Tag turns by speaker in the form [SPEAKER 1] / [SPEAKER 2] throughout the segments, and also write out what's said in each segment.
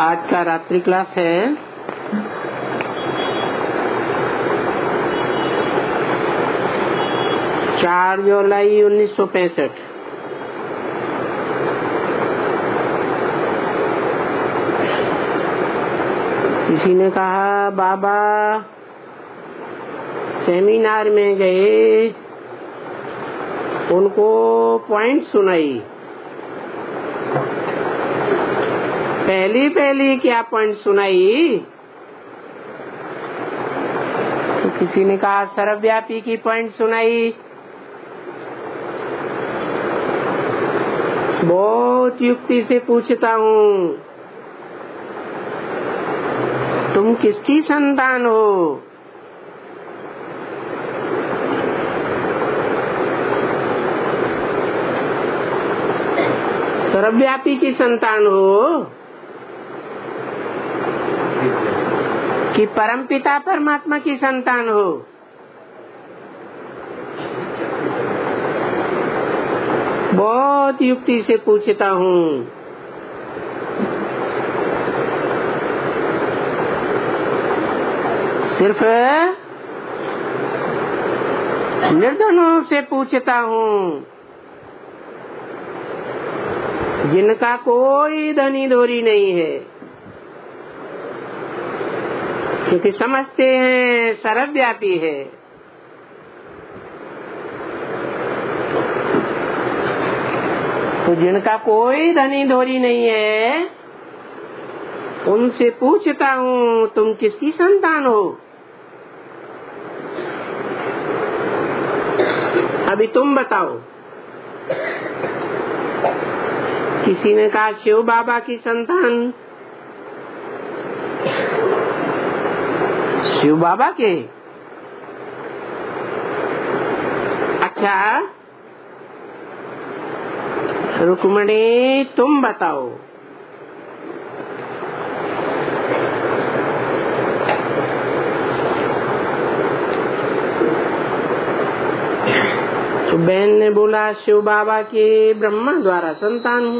[SPEAKER 1] आज का रात्रि क्लास है 4 जुलाई 1965। किसी ने कहा बाबा सेमिनार में गए, उनको पॉइंट सुनाई। पहली क्या पॉइंट सुनाई? तो किसी ने कहा सर्वव्यापी की पॉइंट सुनाई। बहुत युक्ति से पूछता हूँ, तुम किसकी संतान हो? सर्वव्यापी की संतान हो कि परमपिता परमात्मा की संतान हो? बहुत युक्ति से पूछता हूँ। सिर्फ निर्धनों से पूछता हूँ, जिनका कोई धनी धोरी नहीं है, क्योंकि समझते हैं सर्वव्यापी है। तो जिनका कोई धनी धोरी नहीं है, उनसे पूछता हूँ, तुम किसकी संतान हो? अभी तुम बताओ। किसी ने कहा शिव बाबा की संतान। शिव बाबा के? अच्छा, रुक्मणी तुम बताओ। तो बहन ने बोला शिव बाबा के ब्रह्मा द्वारा संतान हूँ।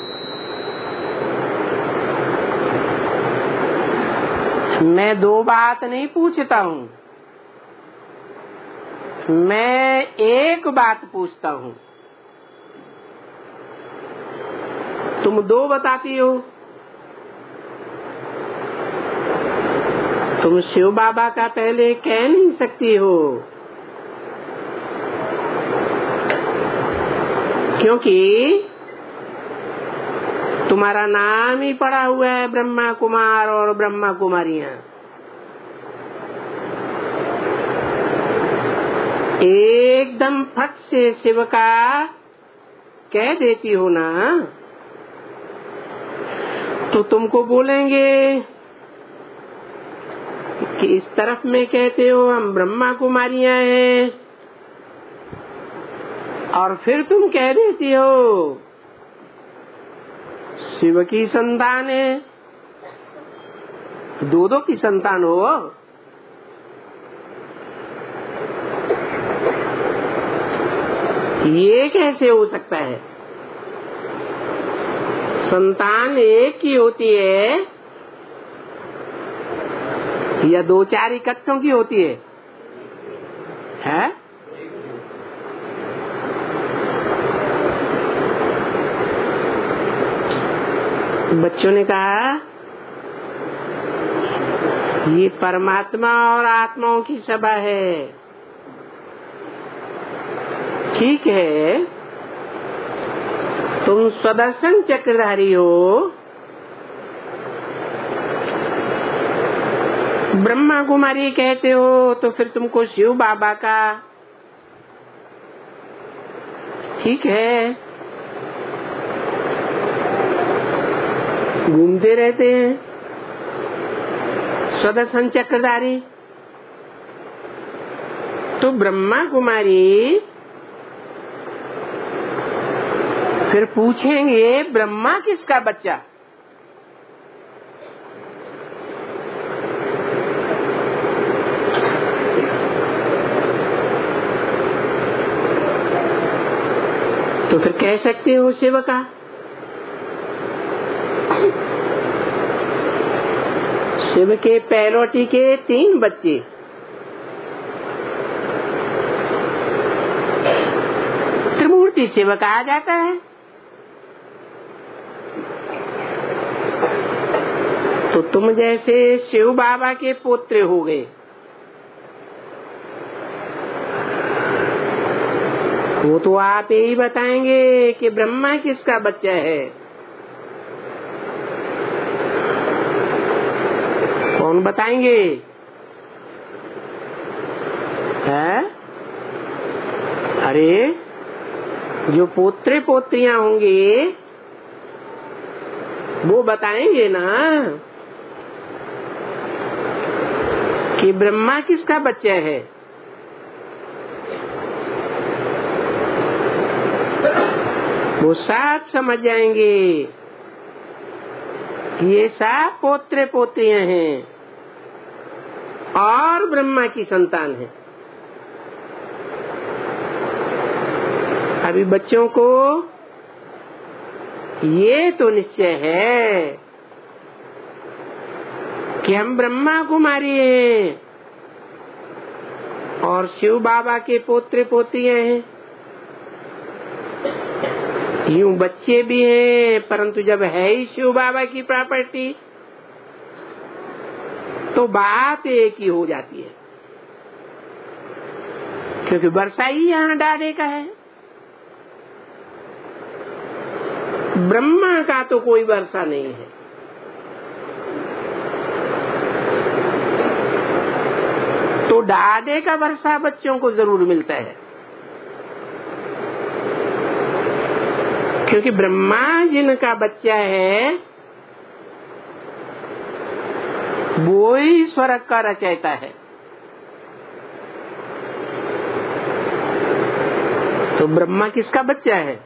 [SPEAKER 1] मैं दो बात नहीं पूछता हूँ, मैं एक बात पूछता हूँ। तुम दो बताती हो। तुम शिव बाबा का पहले कह नहीं सकती हो, क्योंकि तुम्हारा नाम ही पड़ा हुआ है ब्रह्मा कुमार और ब्रह्मा कुमारियां। एकदम फट से शिव का कह देती हो ना, तो तुमको बोलेंगे कि इस तरफ में कहते हो हम ब्रह्मा कुमारियां हैं, और फिर तुम कह देती हो शिव की संतान है। दो की संतान हो। ये कैसे हो सकता है? संतान एक की होती है या दो चार इकट्ठों की होती है? है? बच्चों ने कहा ये परमात्मा और आत्माओं की सभा है। ठीक है, तुम सुदर्शन चक्रधारी हो, ब्रह्मा कुमारी कहते हो, तो फिर तुमको शिव बाबा का ठीक है घूमते रहते हैं सुदर्शन चक्रधारी। तो ब्रह्मा कुमारी फिर पूछेंगे ब्रह्मा किसका बच्चा? तो फिर कह सकते हो शिव का। शिव के पहलौटी के 3 बच्चे, त्रिमूर्ति शिव कहा जाता है। तो तुम जैसे शिव बाबा के पुत्र हो गए। वो तो आप यही बताएंगे कि ब्रह्मा किसका बच्चा है। कौन बताएंगे? है? अरे जो पोत्र पोत्रियां होंगे वो बताएंगे ना कि ब्रह्मा किसका बच्चा है। वो सब समझ जाएंगे कि ये सब पोत्र पोत्रियां हैं और ब्रह्मा की संतान है। अभी बच्चों को ये तो निश्चय है कि हम ब्रह्मा कुमारी हैं और शिव बाबा के पोत्र पोत्रियां हैं। यूं बच्चे भी हैं, परंतु जब है ही शिव बाबा की प्रॉपर्टी तो बात एक ही हो जाती है, क्योंकि वर्षा ही यहाँ डाले का है। ब्रह्मा का तो कोई वर्षा नहीं है। तो डाडे का वर्षा बच्चों को जरूर मिलता है, क्योंकि ब्रह्मा जिनका बच्चा है वो ही स्वर्ग का रचयिता है। तो ब्रह्मा किसका बच्चा है?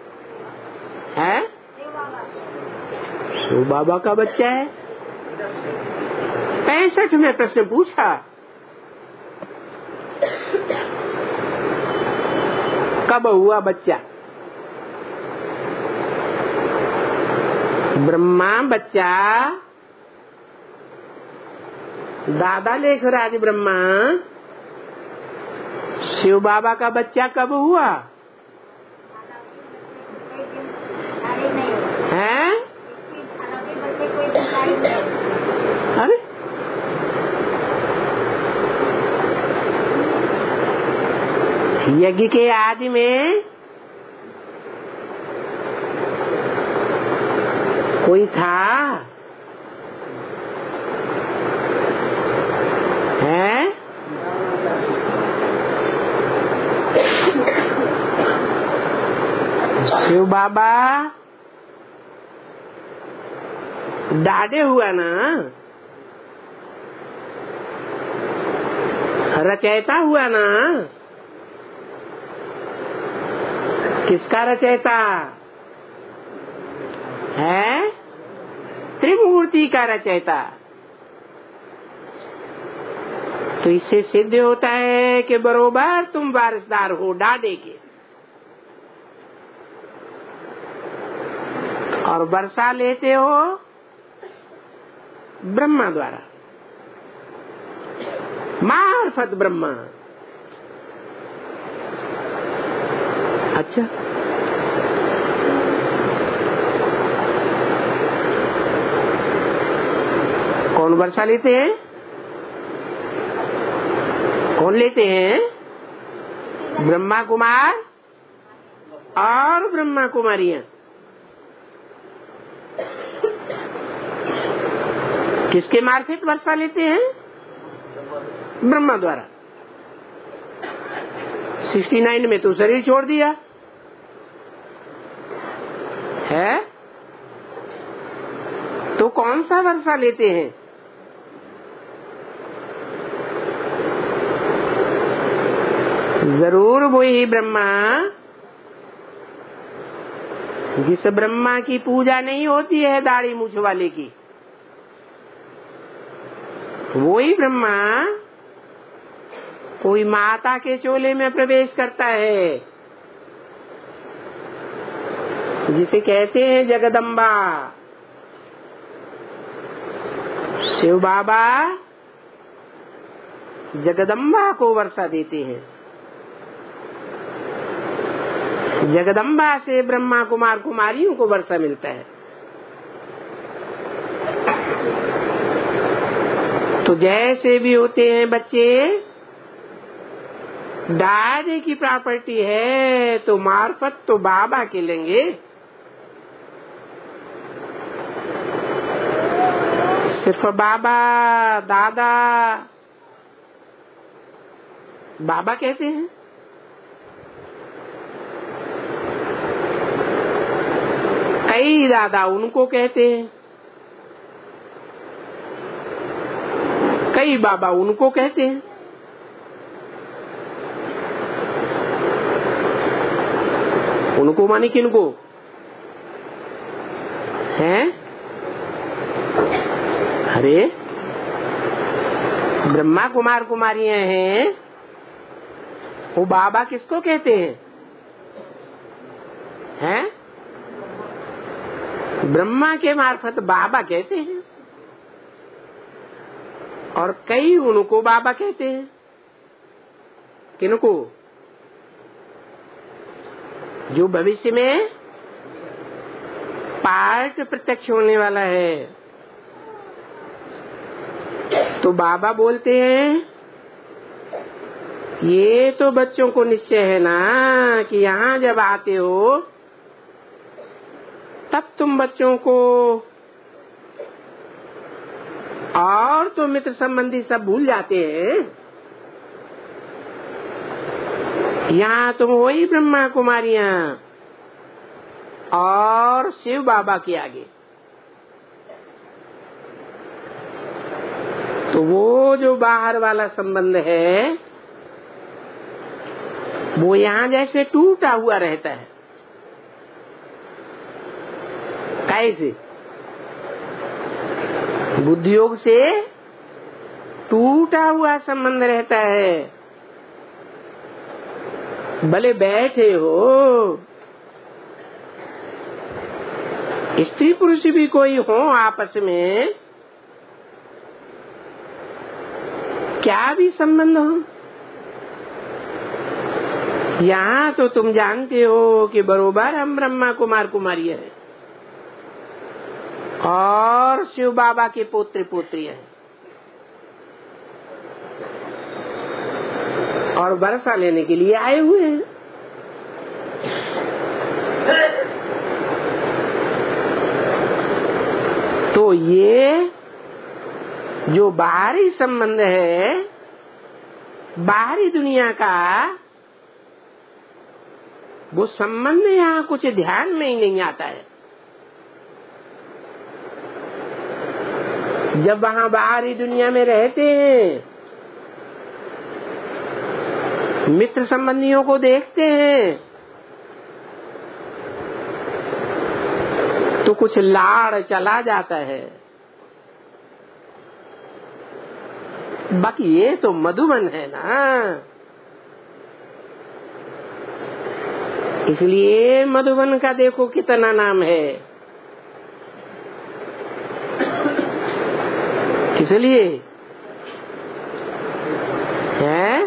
[SPEAKER 1] शिव बाबा का बच्चा है। 65 में प्रश्न पूछा, कब हुआ बच्चा? ब्रह्मा बच्चा, दादा लेखराज ब्रह्मा, शिव बाबा का बच्चा कब हुआ है? अरे यज्ञ के आदि में कोई था है? शिव बाबा डाडे हुआ ना, रचयिता हुआ ना। किसका रचयिता है? त्रिमूर्ति का रचयिता। तो इससे सिद्ध होता है कि बरोबर तुम वारिसदार हो डाडे के, और वर्षा लेते हो ब्रह्मा द्वारा, मार्फत ब्रह्मा। अच्छा, कौन वर्षा लेते हैं? कौन लेते हैं? ब्रह्मा कुमार और ब्रह्मा कुमारियां। किसके मार्फत वर्षा लेते हैं? ब्रह्मा द्वारा। 69 में तो शरीर छोड़ दिया है, तो कौन सा वर्षा लेते हैं? जरूर वही ब्रह्मा जिस ब्रह्मा की पूजा नहीं होती है दाढ़ी मूछ वाले की, वही ब्रह्मा कोई माता के चोले में प्रवेश करता है, जिसे कहते हैं जगदम्बा। शिव बाबा जगदम्बा को वर्षा देते हैं। जगदम्बा से ब्रह्मा कुमार कुमारियों को वर्षा मिलता है। तो जैसे भी होते हैं बच्चे, दादे की प्रॉपर्टी है तो मार्फत तो बाबा के लेंगे। सिर्फ बाबा दादा बाबा कहते हैं। कई दादा उनको कहते हैं, कई बाबा उनको कहते हैं। उनको माने किनको हैं? अरे ब्रह्मा कुमार कुमारियां हैं, वो बाबा किसको कहते हैं? हैं? ब्रह्मा के मार्फत बाबा कहते हैं, और कई उनको बाबा कहते हैं। किनको? जो भविष्य में पार्ट प्रत्यक्ष होने वाला है। तो बाबा बोलते हैं, ये तो बच्चों को निश्चय है ना कि यहाँ जब आते हो तब तुम बच्चों को और तो मित्र संबंधी सब भूल जाते हैं। यहाँ तुम वही ब्रह्मा कुमारियां और शिव बाबा के आगे। तो वो जो बाहर वाला संबंध है वो यहाँ जैसे टूटा हुआ रहता है। कैसे? बुद्धि योग से टूटा हुआ संबंध रहता है। भले बैठे हो, स्त्री पुरुष भी कोई हो आपस में, क्या भी संबंध हो, यहाँ तो तुम जानते हो कि बरोबर हम ब्रह्मा कुमार कुमारी है और शिव बाबा के पुत्र पुत्री हैं, और वर्षा लेने के लिए आए हुए हैं। तो ये जो बाहरी संबंध है, बाहरी दुनिया का, वो संबंध यहाँ कुछ ध्यान में ही नहीं आता है। जब वहाँ बाहरी दुनिया में रहते हैं, मित्र संबंधियों को देखते हैं, तो कुछ लाड़ चला जाता है। बाकी ये तो मधुबन है ना, इसलिए मधुबन का देखो कितना नाम है। इसलिए है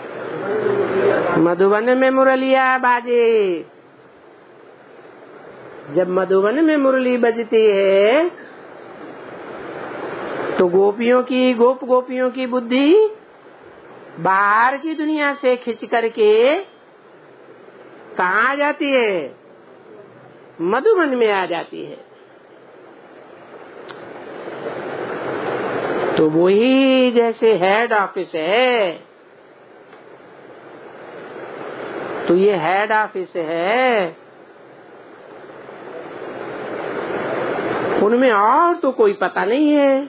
[SPEAKER 1] मधुबन में मुरलिया बाजे। जब मधुबन में मुरली बजती है तो गोपियों की बुद्धि बाहर की दुनिया से खिंच करके कहाँ आ जाती है? मधुबन में आ जाती है। तो वही जैसे हेड ऑफिस है, तो ये हेड ऑफिस है, उनमें और तो कोई पता नहीं है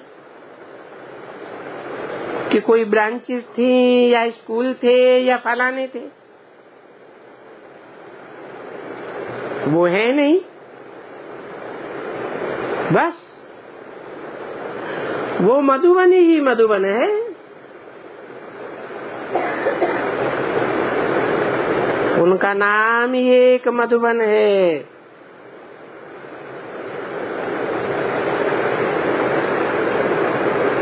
[SPEAKER 1] कि कोई ब्रांचेस थी या स्कूल थे या फलाने थे, वो है नहीं। बस वो मधुबन ही मधुबन है। उनका नाम ही एक मधुबन है।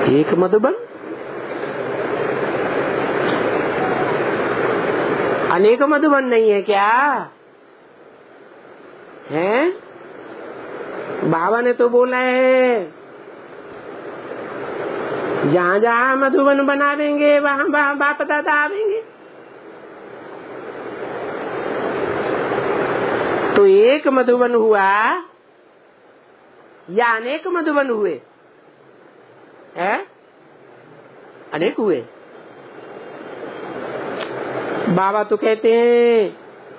[SPEAKER 1] एक मधुबन, अनेक मधुबन नहीं है क्या है? बाबा ने तो बोला है जहाँ जहाँ मधुबन बनावेंगे वहाँ बाप दादा आवेंगे। तो एक मधुबन हुआ या अनेक मधुबन हुए? है अनेक हुए। बाबा तो कहते हैं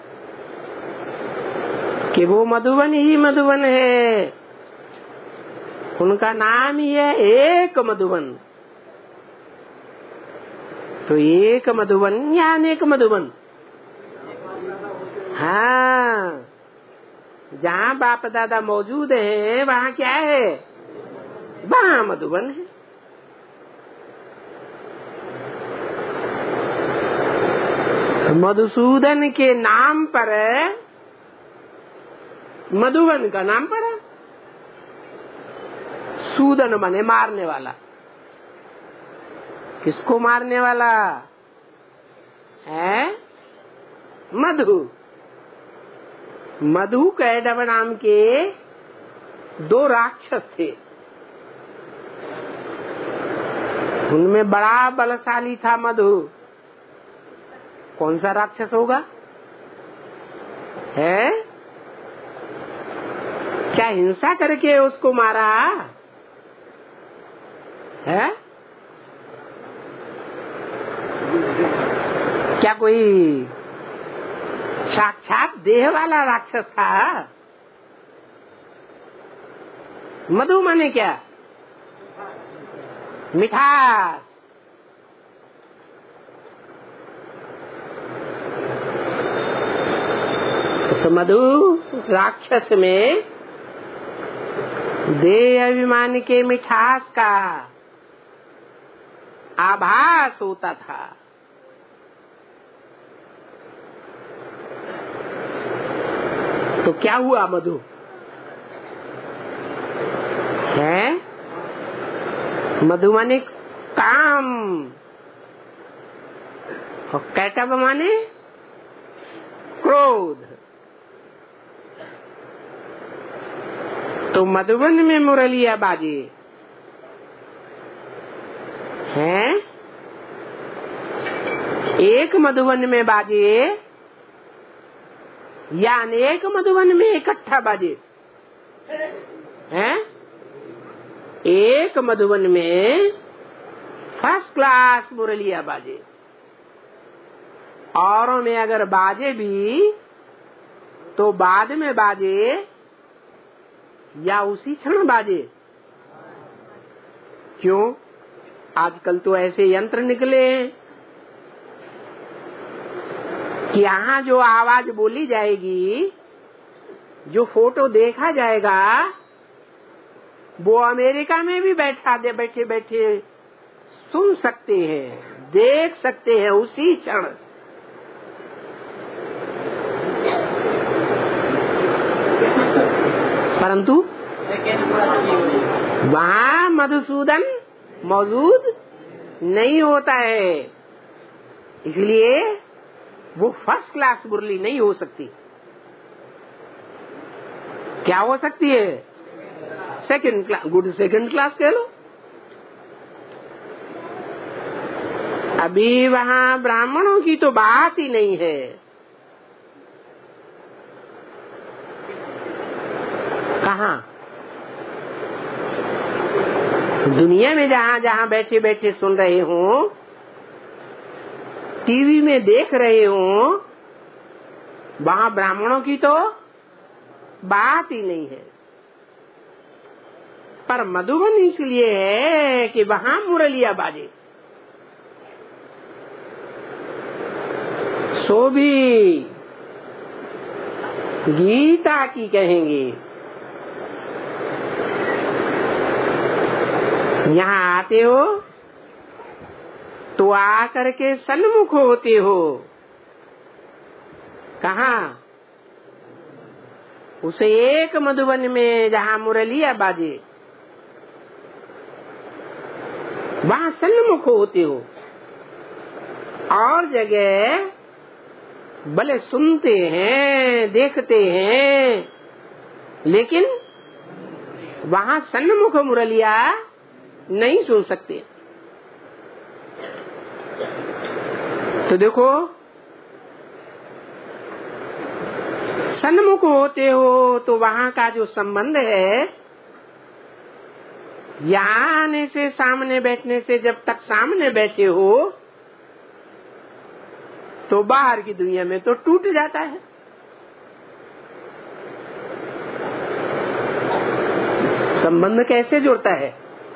[SPEAKER 1] कि वो मधुबन ही मधुबन है, उनका नाम ही है एक मधुबन। तो एक मधुबन या अनेक मधुबन? हाँ, जहाँ बाप दादा मौजूद है वहाँ क्या है? वहाँ मधुबन है। मधुसूदन के नाम पर मधुबन का नाम पड़ा। सूदन माने मारने वाला। किसको मारने वाला है? मधु। मधु कैटभ नाम के 2 राक्षस थे। उनमें बड़ा बलशाली था मधु। कौन सा राक्षस होगा? है क्या हिंसा करके उसको मारा है? क्या कोई साक्षात देह वाला राक्षस था? मधु माने क्या? मिठास। उस मधु राक्षस में देह अभिमान के मिठास का आभास होता था। तो क्या हुआ? मधु है। मधु माने काम और कैटभ माने क्रोध। तो मधुबन में मुरलिया बाजे हैं, एक मधुबन में बाजे या अनेक मधुबन में इकट्ठा बाजे हैं? एक मधुबन में फर्स्ट क्लास मुरलिया बाजे, औरों में अगर बाजे भी तो बाद में बाजे या उसी क्षण बाजे। क्यों? आजकल तो ऐसे यंत्र निकले कि यहाँ जो आवाज बोली जाएगी, जो फोटो देखा जाएगा, वो अमेरिका में भी बैठे बैठे सुन सकते हैं, देख सकते हैं उसी क्षण। परंतु वहाँ मधुसूदन मौजूद नहीं होता है, इसलिए वो फर्स्ट क्लास मुरली नहीं हो सकती। क्या हो सकती है? Second class, good second class कह लो। अभी वहाँ ब्राह्मणों की तो बात ही नहीं है। कहाँ? दुनिया में जहाँ जहाँ बैठे बैठे सुन रहे हो, टीवी में देख रहे हो, वहाँ ब्राह्मणों की तो बात ही नहीं है। पर मधुबन इसलिए है कि वहाँ मुरलिया बाजे। सो भी गीता की कहेंगे। यहाँ आते हो तो आकर के सन्मुख होते हो। कहाँ? उस एक मधुबन में जहाँ मुरलिया बाजे। वहां सन्मुख होते हो, और जगह भले सुनते हैं देखते हैं, लेकिन वहां सन्मुख मुरलिया नहीं सुन सकते। तो देखो, सन्मुख होते हो तो वहां का जो संबंध है, यहाँ आने से सामने बैठने से, जब तक सामने बैठे हो तो बाहर की दुनिया में तो टूट जाता है। संबंध कैसे जुड़ता है?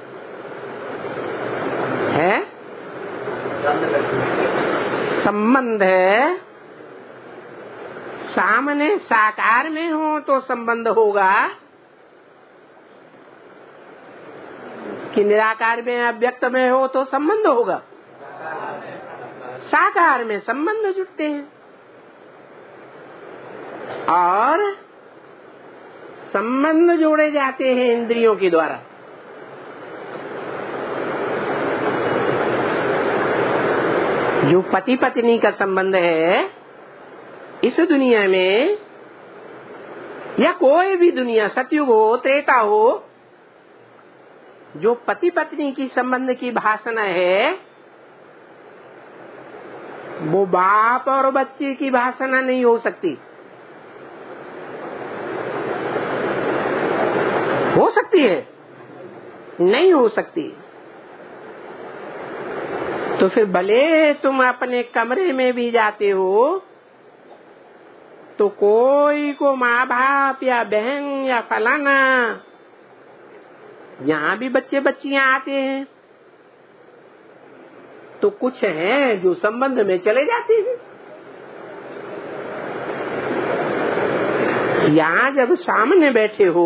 [SPEAKER 1] संबंध है, सामने साकार में हो तो संबंध होगा, कि निराकार में अव्यक्त में हो तो संबंध होगा। साकार में संबंध जुड़ते हैं, और संबंध जोड़े जाते हैं इंद्रियों के द्वारा। जो पति पत्नी का संबंध है इस दुनिया में, या कोई भी दुनिया, सतयुग हो त्रेता हो, जो पति पत्नी की संबंध की भाषा है, वो बाप और बच्चे की भाषा नहीं हो सकती। हो सकती है? नहीं हो सकती। तो फिर भले तुम अपने कमरे में भी जाते हो तो कोई को माँ बाप या बहन या फलाना, यहाँ भी बच्चे बच्चियां आते हैं, तो कुछ हैं जो संबंध में चले जाते हैं। यहाँ जब सामने बैठे हो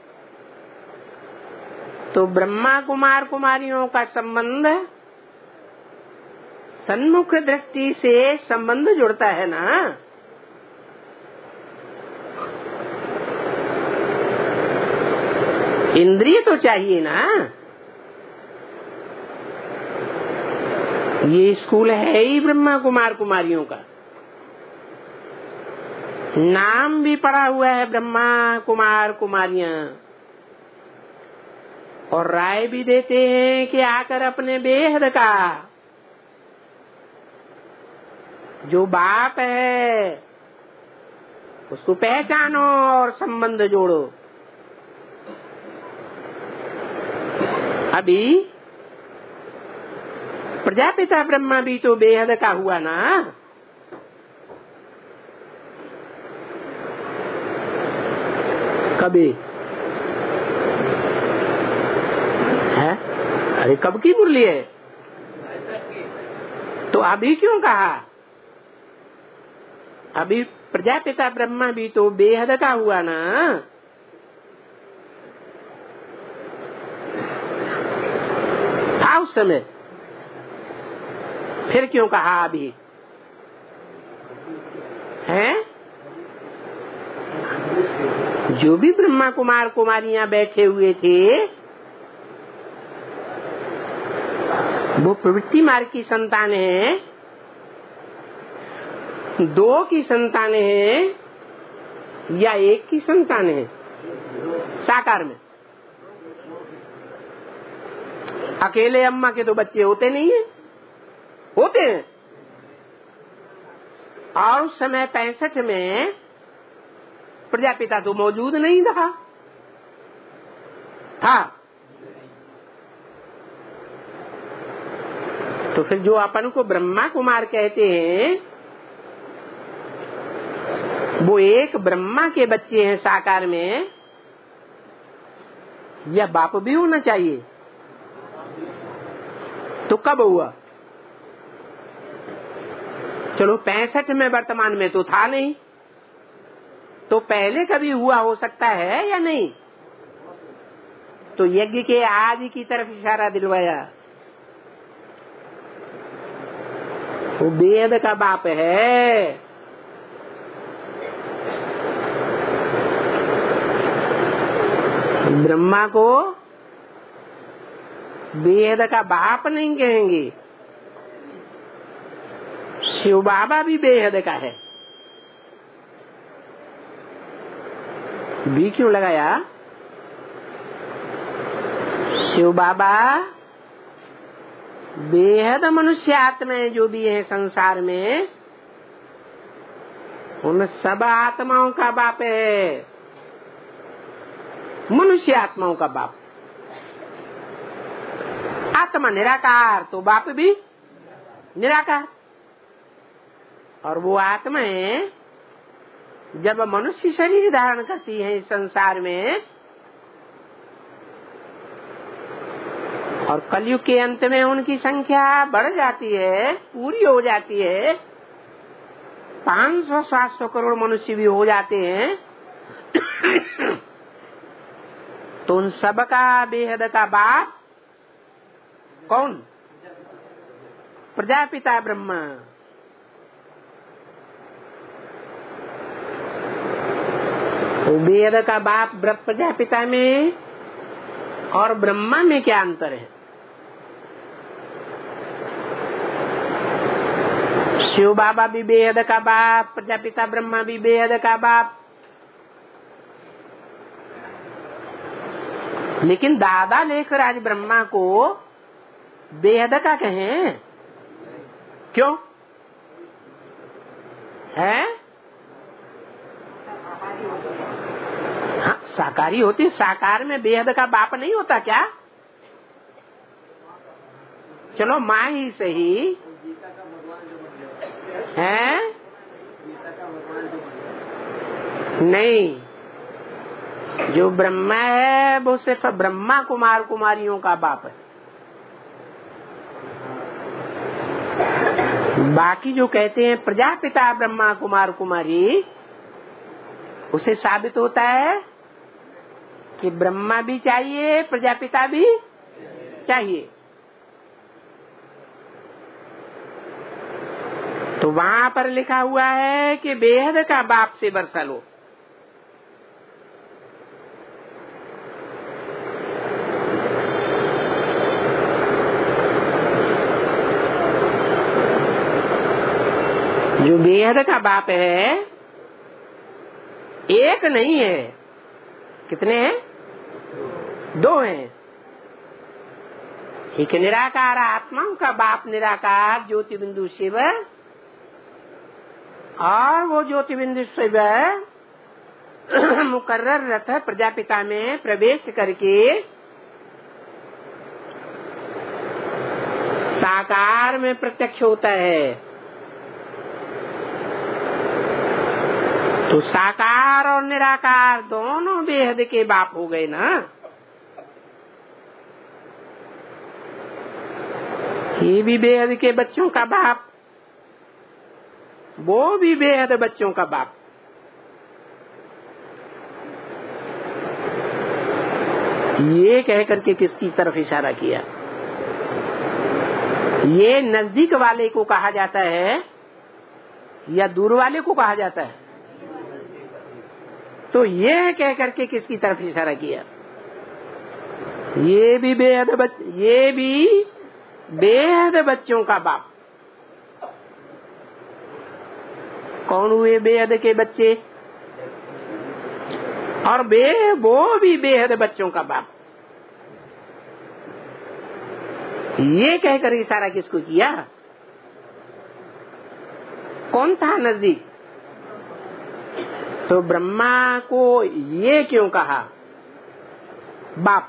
[SPEAKER 1] तो ब्रह्मा कुमार कुमारियों का संबंध सन्मुख दृष्टि से संबंध जुड़ता है ना। इंद्रिय तो चाहिए ना। ये स्कूल है ही ब्रह्मा कुमार कुमारियों का, नाम भी पड़ा हुआ है ब्रह्मा कुमार कुमारियां, और राय भी देते हैं कि आकर अपने बेहद का जो बाप है उसको पहचानो और संबंध जोड़ो। अभी प्रजापिता ब्रह्मा भी तो बेहद का हुआ ना। कभी है? अरे कब की मुरली है? तो अभी क्यों कहा? अभी प्रजापिता ब्रह्मा भी तो बेहद का हुआ ना। था उस समय, फिर क्यों कहा अभी? हैं? जो भी ब्रह्मा कुमार कुमारियां बैठे हुए थे वो प्रवृत्ति मार्ग की संतान है, 2 की संतान है या 1 की संतान है? साकार में अकेले अम्मा के तो बच्चे होते नहीं है, होते हैं। और उस समय 65 में प्रजापिता तो मौजूद नहीं था। तो फिर जो अपन को ब्रह्मा कुमार कहते हैं वो एक ब्रह्मा के बच्चे हैं साकार में, या बाप भी होना चाहिए? तो कब हुआ? चलो 65 में वर्तमान में तो था नहीं, तो पहले कभी हुआ हो सकता है या नहीं? तो यज्ञ के आदि की तरफ इशारा दिलवाया। वो वेद का बाप है। ब्रह्मा को बेहद का बाप नहीं कहेंगे। शिव बाबा भी बेहद का है। भी क्यों लगाया? शिव बाबा बेहद मनुष्य आत्माएं जो भी है संसार में, उन सब आत्माओं का बाप है। मनुष्य आत्माओं का बाप। आत्मा निराकार तो बाप भी निराकार। और वो आत्माएं जब मनुष्य शरीर धारण करती हैं इस संसार में, और कलयुग के अंत में उनकी संख्या बढ़ जाती है, पूरी हो जाती है, 500-700 करोड़ मनुष्य भी हो जाते हैं, तो उन सबका बेहद का बाप कौन? प्रजापिता ब्रह्मा। तो बेहद का बाप प्रजापिता में और ब्रह्मा में क्या अंतर है? शिव बाबा भी बेहद का बाप, प्रजापिता ब्रह्मा भी बेहद का बाप। लेकिन दादा लेकर आज ब्रह्मा को बेहद का कहें, क्यों है? हाँ, साकारी होती, साकार में बेहद का बाप नहीं होता क्या? चलो माँ ही सही है, नहीं, जो ब्रह्मा है वो सिर्फ ब्रह्मा कुमार कुमारियों का बाप है। बाकी जो कहते हैं प्रजापिता ब्रह्मा कुमार कुमारी, उसे साबित होता है कि ब्रह्मा भी चाहिए, प्रजापिता भी चाहिए। तो वहां पर लिखा हुआ है कि बेहद का बाप से वर्षा लो। जो बेहद का बाप है एक नहीं है, कितने हैं? 2 हैं। एक निराकार आत्माओं का बाप निराकार ज्योति बिंदु शिव, और वो ज्योति बिंदु शिव मुकर्रर रथ प्रजापिता में प्रवेश करके साकार में प्रत्यक्ष होता है। तो साकार और निराकार दोनों बेहद के बाप हो गए ना। ये भी बेहद के बच्चों का बाप, वो भी बेहद बच्चों का बाप। ये कह करके किसकी तरफ इशारा किया? ये नजदीक वाले को कहा जाता है या दूर वाले को कहा जाता है? तो ये कह करके किसकी तरफ इशारा किया? ये भी बेहद बच्चों का बाप। कौन हुए बेहद के बच्चे? और वो भी बेहद बच्चों का बाप। ये कहकर इशारा किसको किया? कौन था नजदीक? तो ब्रह्मा को ये क्यों कहा बाप?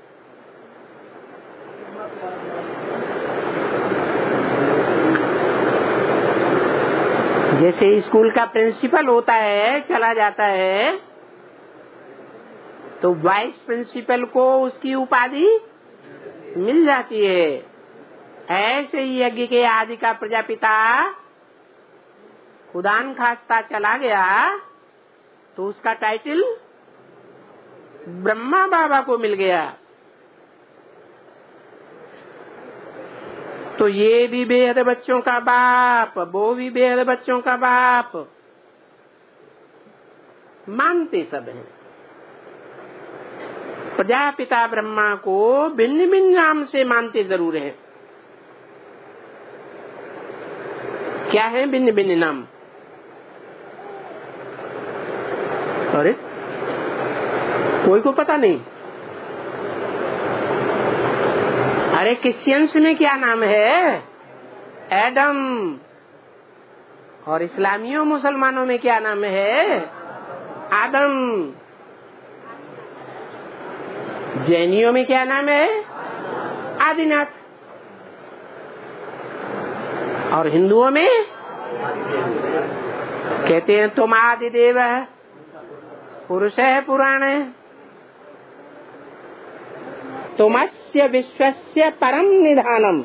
[SPEAKER 1] जैसे स्कूल का प्रिंसिपल होता है, चला जाता है, तो वाइस प्रिंसिपल को उसकी उपाधि मिल जाती है। ऐसे ही यज्ञ के आदि का प्रजापिता खुदान खास्ता चला गया तो उसका टाइटल ब्रह्मा बाबा को मिल गया। तो ये भी बेहद बच्चों का बाप, वो भी बेहद बच्चों का बाप, मानते सब हैं। प्रजापिता ब्रह्मा को भिन्न भिन्न नाम से मानते जरूर है। क्या है भिन्न भिन्न नाम? अरे कोई को पता नहीं? अरे क्रिश्चियंस में क्या नाम है? एडम। और इस्लामियों मुसलमानों में क्या नाम है? आदम। जैनियों में क्या नाम है? आदिनाथ। और हिंदुओं में कहते हैं तुम आदिदेव है, पुरुष है, पुराण है। तुमस्य विश्वस्य परम निधानम।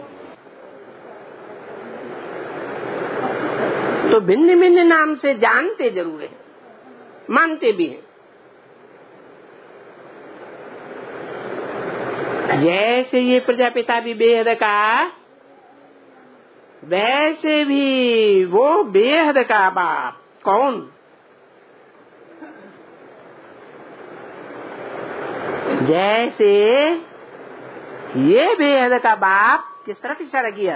[SPEAKER 1] तो भिन्न भिन्न नाम से जानते जरूर है, मानते भी हैं। जैसे ये प्रजापिता भी बेहद का, वैसे भी वो बेहद का बाप कौन? जैसे ये बेहद का बाप किस तरफ इशारा किया?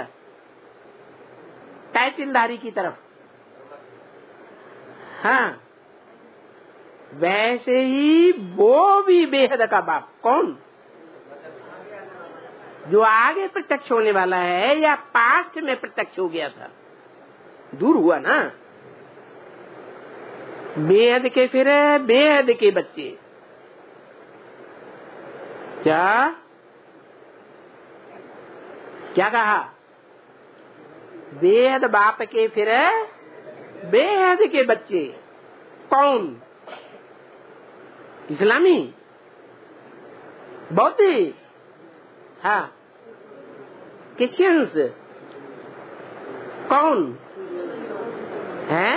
[SPEAKER 1] टाइटलधारी की तरफ। हाँ, वैसे ही वो भी बेहद का बाप कौन? जो आगे प्रत्यक्ष होने वाला है या पास्ट में प्रत्यक्ष हो गया था, दूर हुआ ना। बेहद के फिर बेहद के बच्चे। क्या क्या कहा? बेहद बाप के फिर बेहद के बच्चे कौन? इस्लामी, बौद्धी, हाँ, क्रिश्चियंस कौन है?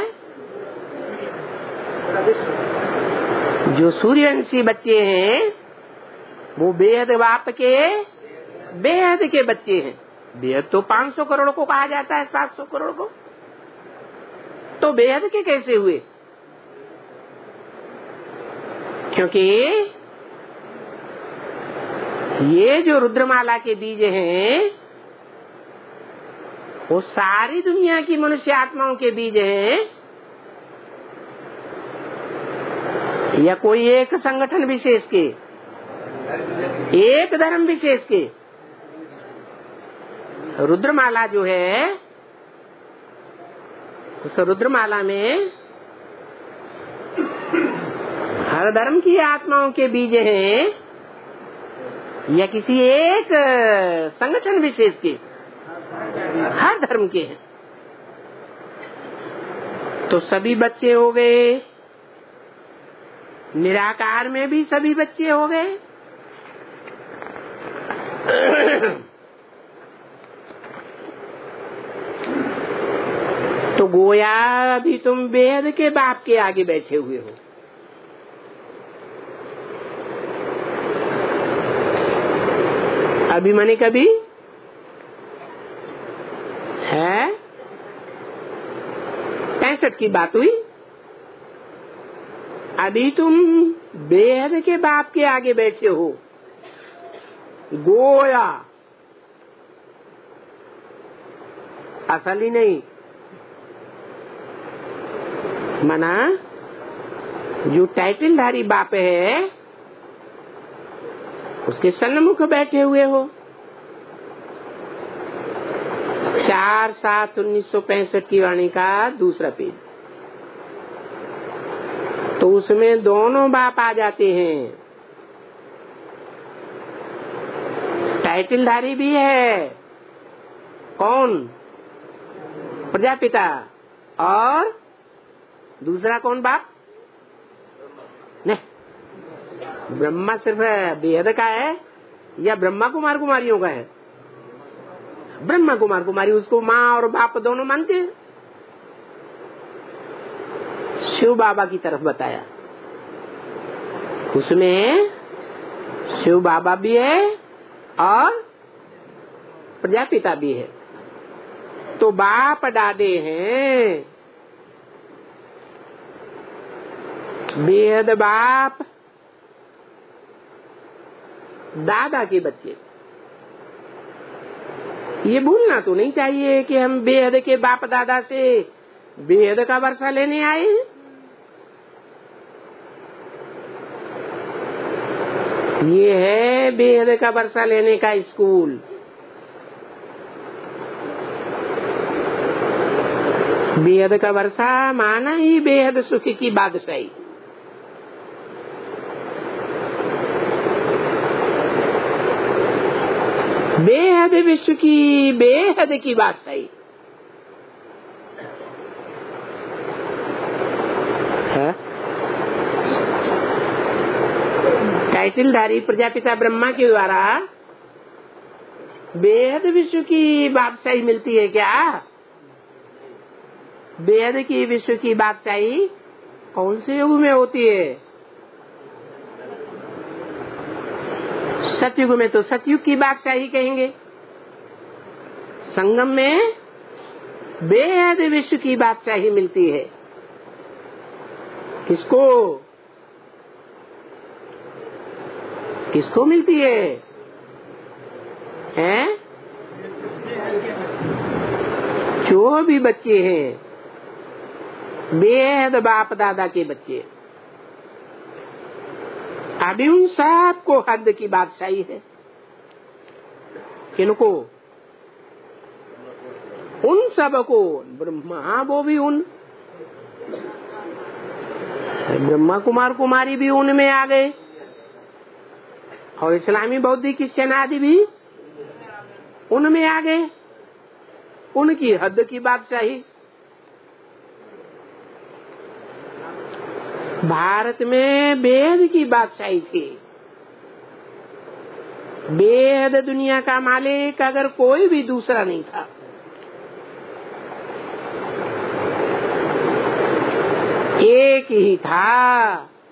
[SPEAKER 1] जो सूर्यवंशी बच्चे हैं वो बेहद बाप के बेहद के बच्चे हैं। बेहद तो 500 करोड़ को कहा जाता है, 700 करोड़ को, तो बेहद के कैसे हुए? क्योंकि ये जो रुद्रमाला के बीज हैं वो सारी दुनिया की मनुष्य आत्माओं के बीज हैं, या कोई एक संगठन विशेष के, एक धर्म विशेष के? रुद्रमाला जो है, उस रुद्रमाला में हर धर्म की आत्माओं के बीज हैं या किसी एक संगठन विशेष के? हर धर्म के हैं। तो सभी बच्चे हो गए, निराकार में भी सभी बच्चे हो गए। तो गोया अभी तुम वेद के बाप के आगे बैठे हुए हो। अभी माने कभी है 65 की बात हुई। अभी तुम बेहद के बाप के आगे बैठे हो। गोया असली नहीं, मना जो टाइटलधारी बाप है उसके सन्मुख बैठे हुए हो। 4/7/1965 की वाणी का दूसरा पेज। तो उसमें दोनों बाप आ जाते हैं, टाइटलधारी भी है। कौन? प्रजापिता। और दूसरा कौन बाप? नहीं, ब्रह्मा सिर्फ बेहद का है या ब्रह्मा कुमार कुमारियों का है? ब्रह्मा कुमार कुमारी उसको माँ और बाप दोनों मानते हैं। शिव बाबा की तरफ बताया, उसमें शिव बाबा भी है और प्रजापिता भी है। तो बाप दादे हैं, बेहद बाप दादा के बच्चे। ये भूलना तो नहीं चाहिए कि हम बेहद के बाप दादा से बेहद का वर्षा लेने आए हैं। ये है बेहद का वर्षा लेने का स्कूल। बेहद का वर्षा माना ही बेहद सुख की बादशाही। बेहद विश्व की बेहद की बादशाही है। टाइटलधारी प्रजापिता ब्रह्मा के द्वारा बेहद विश्व की बादशाही मिलती है क्या? बेहद की विश्व की बादशाही कौन से युग में होती है? सतयुग में तो सतयुग की बादशाही कहेंगे। संगम में बेहद विश्व की बादशाही मिलती है। किसको किसको मिलती है? हैं? जो भी बच्चे हैं बेहद बाप दादा के बच्चे, अभी उन सबको हद की बादशाही है। किनको? उन सबको। ब्रह्मा वो भी उन, ब्रह्मा कुमार कुमारी भी उनमें आ गए, और इस्लामी बौद्धिक क्रिश्चियन आदि भी उनमें आ गए। उनकी हद की बादशाही। भारत में बेहद की बादशाही थी। बेहद दुनिया का मालिक अगर कोई भी दूसरा नहीं था। एक ही था।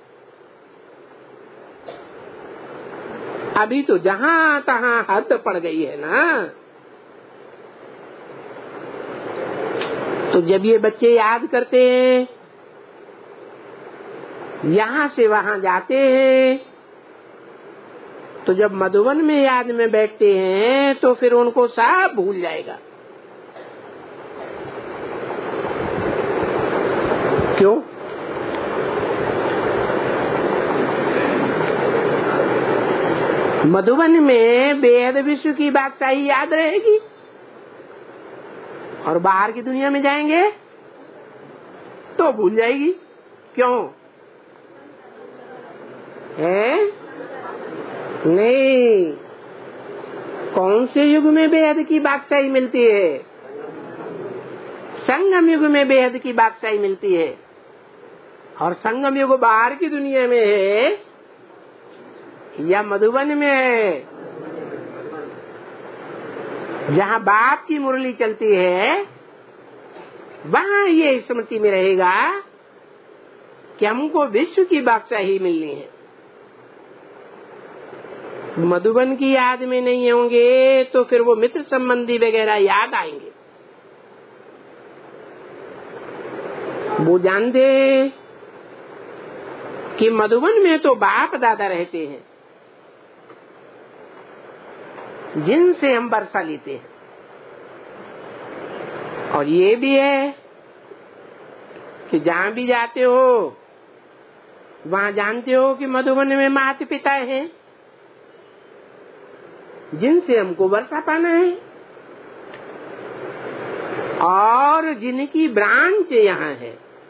[SPEAKER 1] अभी तो जहाँ तहाँ हद पड़ गई है ना। तो जब ये बच्चे याद करते हैं, यहाँ से वहाँ जाते हैं, तो जब मधुबन में याद में बैठते हैं तो फिर उनको सब भूल जाएगा। क्यों? मधुबन में बेहद विश्व की बादशाही याद रहेगी, और बाहर की दुनिया में जाएंगे तो भूल जाएगी। क्यों है? नहीं। कौन से युग में बेहद की बादशाही मिलती है? संगम युग में बेहद की बादशाही मिलती है। और संगम युग बाहर की दुनिया में है या मधुबन में है? जहाँ बाप की मुरली चलती है वहाँ ये स्मृति में रहेगा कि हमको विश्व की बादशाही मिलनी है। मधुबन की याद में नहीं होंगे तो फिर वो मित्र संबंधी वगैरह याद आएंगे। वो जानते कि मधुबन में तो बाप दादा रहते हैं जिनसे हम वर्षा लेते हैं। और ये भी है कि जहाँ भी जाते हो वहाँ जानते हो कि मधुबन में माता पिता हैं जिनसे हमको वर्षा पाना है, और जिनकी ब्रांच यहाँ है।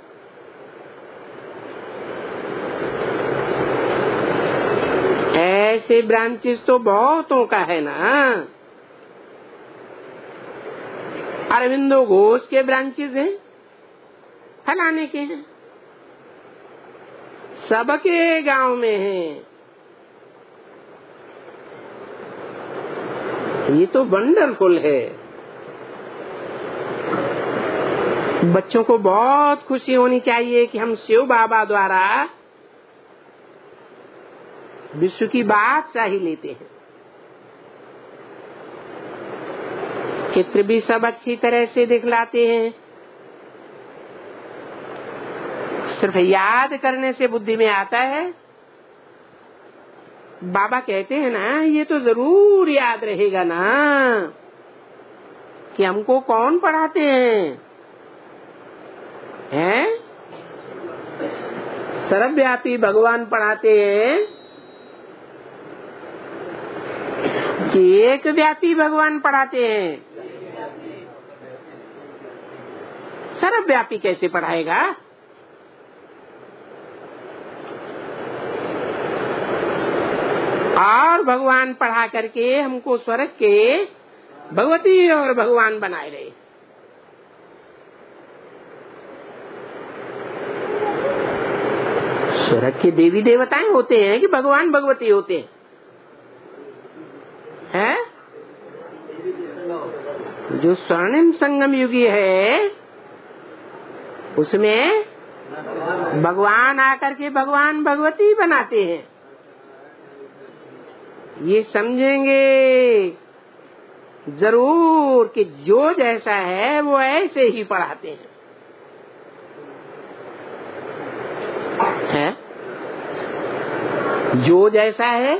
[SPEAKER 1] ऐसे ब्रांचेस तो बहुतों का है ना। अरविंदो घोष के ब्रांचेस हैं, फलाने के हैं, सबके गांव में हैं। ये तो वंडरफुल है। बच्चों को बहुत खुशी होनी चाहिए कि हम शिव बाबा द्वारा विश्व की बादशाही लेते हैं। चित्र भी सब अच्छी तरह से दिखलाते हैं। सिर्फ याद करने से बुद्धि में आता है बाबा कहते हैं ना, ये तो जरूर याद रहेगा ना कि हमको कौन पढ़ाते हैं? सर्वव्यापी भगवान पढ़ाते हैं कि एक व्यापी भगवान पढ़ाते हैं? सर्वव्यापी कैसे पढ़ाएगा? और भगवान पढ़ा करके हमको स्वर्ग के भगवती और भगवान बनाए रहे। स्वर्ग के देवी देवताएं होते हैं कि भगवान भगवती होते हैं? जो स्वर्णिम संगम युगी है उसमें भगवान आकर के भगवान भगवती बनाते हैं। ये समझेंगे जरूर कि जो जैसा है वो ऐसे ही पढ़ाते हैं। जो जैसा है,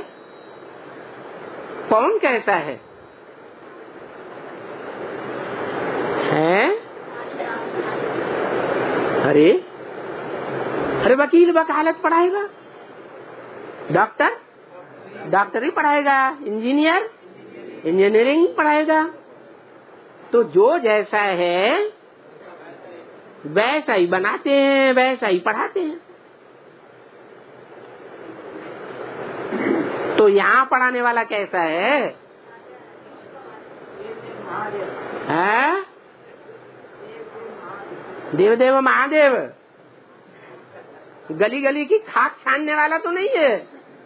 [SPEAKER 1] कौन कैसा है? अरे अरे वकील वकालत पढ़ाएगा, डॉक्टरी पढ़ाएगा, इंजीनियर इंजीनियरिंग पढ़ाएगा। तो जो जैसा है वैसा ही बनाते हैं, वैसा ही पढ़ाते हैं। तो यहाँ पढ़ाने वाला कैसा है? देवदेव महादेव, गली गली की खाक छानने वाला तो नहीं है,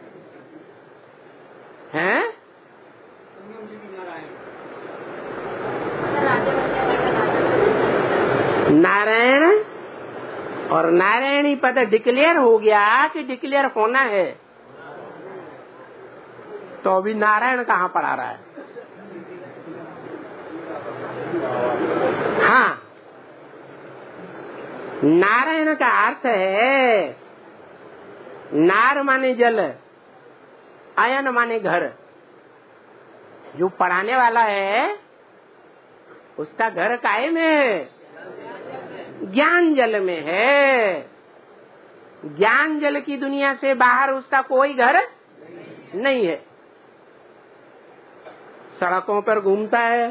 [SPEAKER 1] हैं? नारायण और नारायणी पद डिक्लेयर हो गया कि डिक्लेयर होना है, तो अभी नारायण कहाँ पर आ रहा है? हाँ, नारायण का अर्थ है, नार माने जल, अयन माने घर। जो पढ़ाने वाला है उसका घर काहे में है? ज्ञान जल में है। ज्ञान जल की दुनिया से बाहर उसका कोई घर नहीं है। सड़कों पर घूमता है,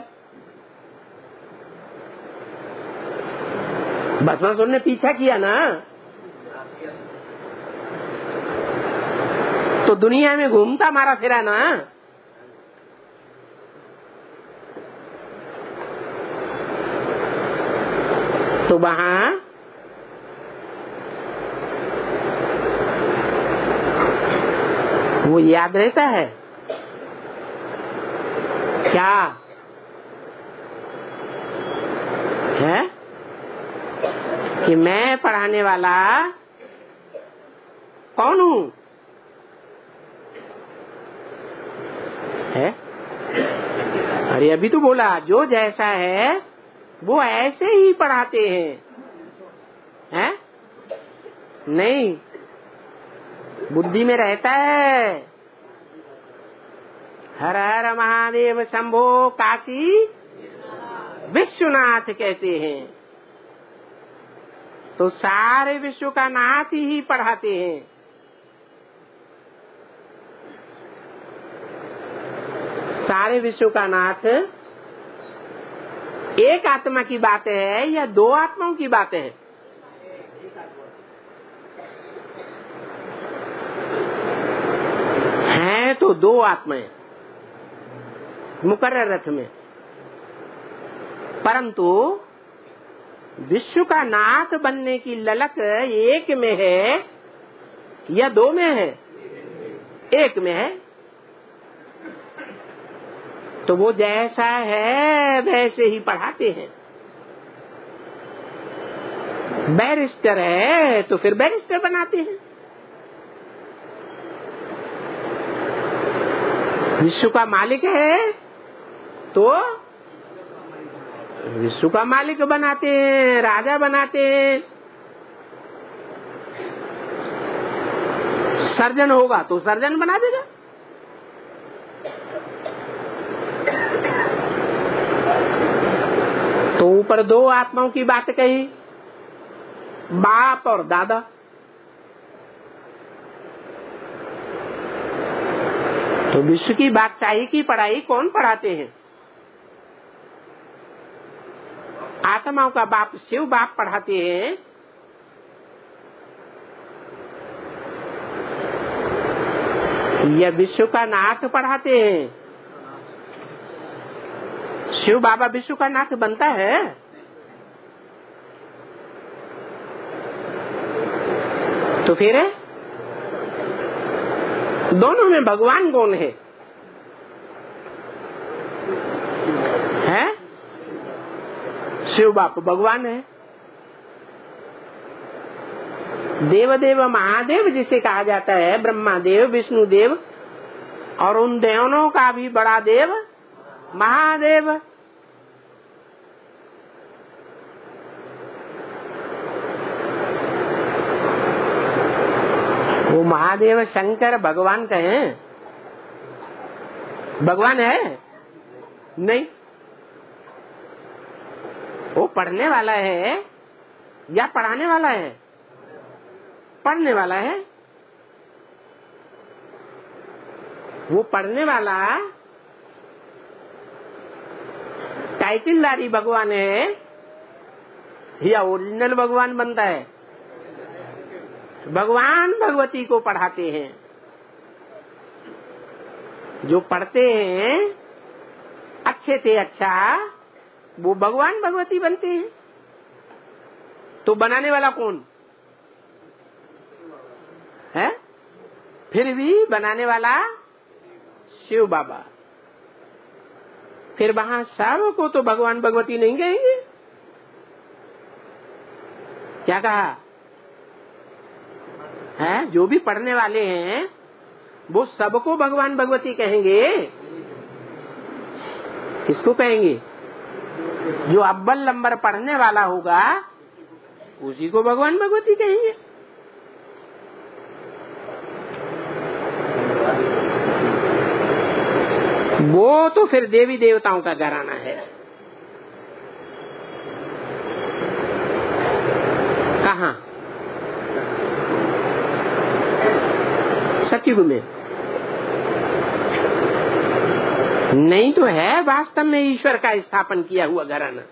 [SPEAKER 1] भस्मासुर ने पीछा किया ना, तो दुनिया में घूमता मारा फिरा ना। तो वहाँ वो याद रहता है क्या है कि मैं पढ़ाने वाला कौन हूँ? है? अरे अभी तो बोला जो जैसा है वो ऐसे ही पढ़ाते हैं? नहीं, बुद्धि में रहता है। हर हर महादेव शंभो काशी विश्वनाथ कहते हैं। तो सारे विश्व का नाथ ही पढ़ाते हैं। सारे विश्व का नाथ एक आत्मा की बात है या दो आत्माओं की बात है? हैं तो दो आत्माएं मुकर्रर रथ में, परंतु विश्व का नाथ बनने की ललक एक में है या दो में है? एक में है। तो वो जैसा है वैसे ही पढ़ाते हैं। बैरिस्टर है तो फिर बैरिस्टर बनाते हैं। विश्व का मालिक है तो विश्व का मालिक बनाते हैं, राजा बनाते हैं। सर्जन होगा तो सर्जन बना देगा। तो ऊपर दो आत्माओं की बात कही, बाप और दादा। तो विश्व की बादशाही की पढ़ाई कौन पढ़ाते हैं? आत्माओं का बाप शिव बाप पढ़ाते हैं। या विश्व का नाथ पढ़ाते हैं? शिव बाबा विश्व का नाथ बनता है? तो फिर दोनों में भगवान कौन है? शिव बाप भगवान है। देवदेव महादेव जिसे कहा जाता है, ब्रह्मा देव, विष्णु देव, और उन देवों का भी बड़ा देव महादेव। वो महादेव शंकर भगवान कहें? भगवान है नहीं। वो पढ़ने वाला है या पढ़ाने वाला है? पढ़ने वाला है। वो पढ़ने वाला टाइटलदारी भगवान है या ओरिजिनल भगवान बनता है? भगवान भगवती को पढ़ाते हैं। जो पढ़ते हैं अच्छे से अच्छा, वो भगवान भगवती बनते हैं। तो बनाने वाला कौन है? फिर भी बनाने वाला शिव बाबा। फिर वहां सब को तो भगवान भगवती नहीं कहेंगे। क्या कहा है? जो भी पढ़ने वाले हैं वो सबको भगवान भगवती कहेंगे। किसको कहेंगे? जो अव्वल नंबर पढ़ने वाला होगा उसी को भगवान भगवती कहेंगे। वो तो फिर देवी देवताओं का घराना है। कहाँ? सतयुग में नहीं तो है वास्तव में ईश्वर का स्थापन किया हुआ घराना।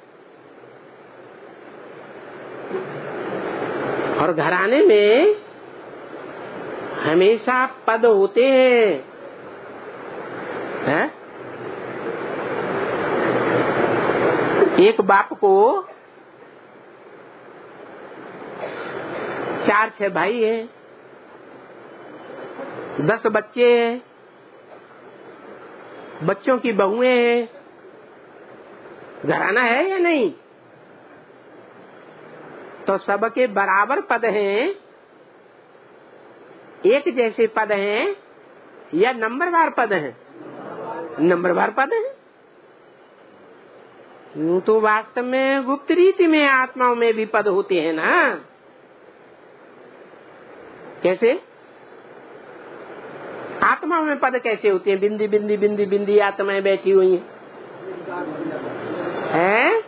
[SPEAKER 1] और घराने में हमेशा पद होते हैं, है? एक बाप को 4-6 भाई हैं, 10 बच्चे हैं, बच्चों की बहुएं हैं। घराना है या नहीं? तो सबके बराबर पद हैं, एक जैसे पद हैं या नंबरवार पद हैं? नंबरवार पद हैं। यूं तो वास्तव में गुप्त रीति में आत्माओं में भी पद होते हैं ना। कैसे? आत्माओं में पद कैसे होते हैं? बिंदी बिंदी बिंदी बिंदी आत्माएं बैठी हुई हैं।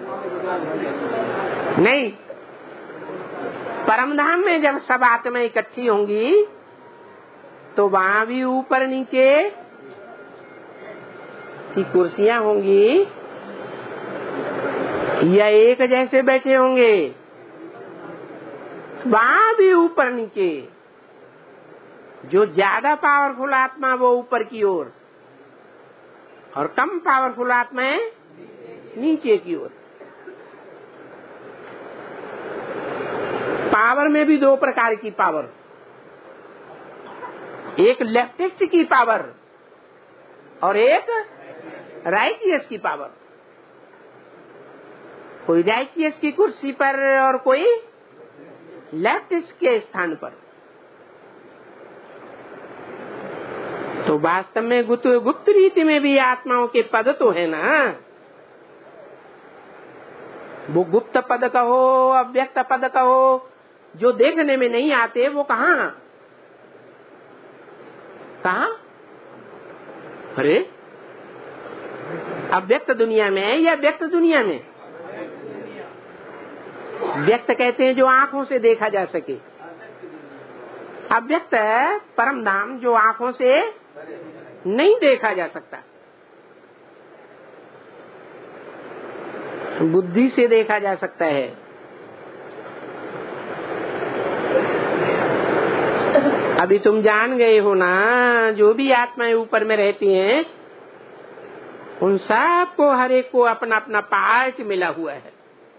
[SPEAKER 1] नहीं, परमधाम में जब सब आत्माएं इकट्ठी होंगी तो वहां भी ऊपर नीचे की कुर्सियां होंगी या एक जैसे बैठे होंगे? वहां भी ऊपर नीचे। जो ज्यादा पावरफुल आत्मा वो ऊपर की ओर और कम पावरफुल आत्माएं नीचे की ओर। पावर में भी 2 प्रकार की पावर, एक लेफ्टिस्ट की पावर और एक राइटियस की पावर। कोई राइटियस की कुर्सी पर और कोई लेफ्टिस्ट के स्थान पर। तो वास्तव में गुप्त रीति में भी आत्माओं के पद तो है ना। वो गुप्त पद कहो, अव्यक्त पद कहो, जो देखने में नहीं आते वो कहाँ? अरे अव्यक्त दुनिया में या व्यक्त दुनिया में? व्यक्त कहते हैं जो आंखों से देखा जा सके। अव्यक्त परम धाम जो आंखों से नहीं देखा जा सकता, बुद्धि से देखा जा सकता है। अभी तुम जान गए हो ना, जो भी आत्माएं ऊपर में रहती हैं उन सबको हर एक को अपना अपना पार्ट मिला हुआ है।